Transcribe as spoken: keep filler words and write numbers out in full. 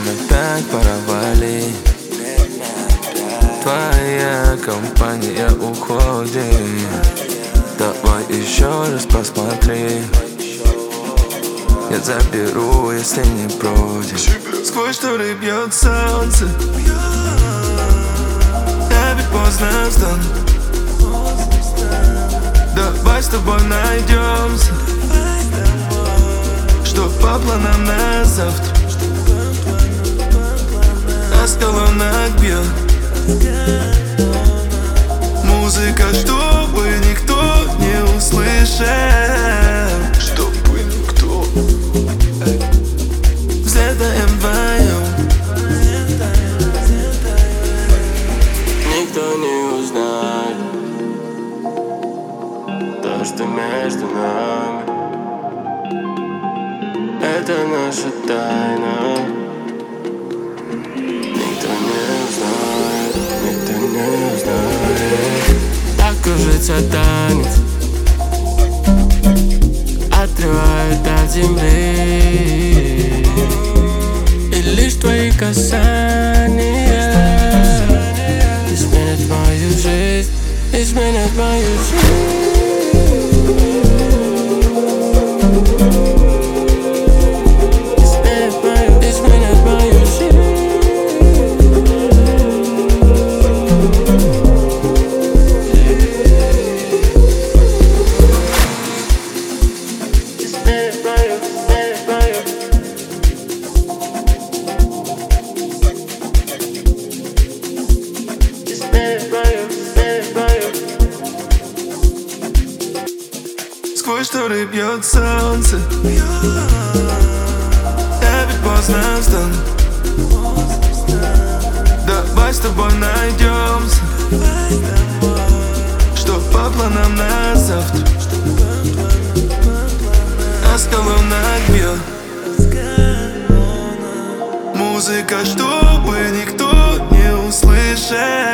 нам опять пора валить. Твоя компания уходит. Давай еще раз посмотри. Я заберу, если не против. Сквозь шторы бьет солнце. Я ведь поздно встану. Давай с тобой найдемся. Что по планам на завтра? А с колоннак бьет музыка, чтобы никто не услышал. Чтобы никто. Взлетаем вдвоем. Никто не узнает то, что между нами. Это наша тайна. Никто не узнает, никто не узнает. Так кружится танец, отрывает от земли. И лишь твои касания изменят мою жизнь, изменят мою жизнь. Сквозь шторы бьет солнце. Я ведь поздно встану. Давай с тобой найдемся. Что по планам на завтра? А с колоннак бьет музыка, чтобы никто не услышал.